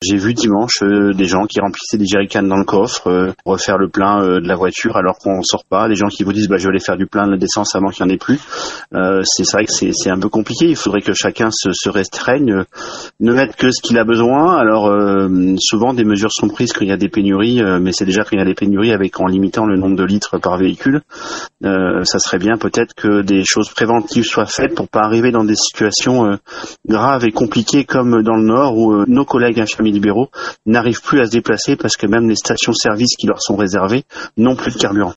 j'ai vu dimanche des gens qui remplissaient des jerrycans dans le coffre, refaire le plein de la voiture alors qu'on sort pas. Des gens qui vous disent je vais aller faire du plein de l'essence avant qu'il n'y en ait plus. C'est vrai que c'est un peu compliqué. Il faudrait que chacun se restreigne, ne mette que ce qu'il a besoin. Alors souvent des mesures sont prises quand il y a des pénuries, mais c'est déjà quand il y a des pénuries en limitant le nombre de litres par véhicule. Ça serait bien peut-être que des choses préventives soient faites pour pas arriver dans des situations graves et compliquées comme dans le Nord où nos collègues infirmiers libéraux n'arrivent plus à se déplacer parce que même les stations-service qui leur sont réservées n'ont plus de carburant.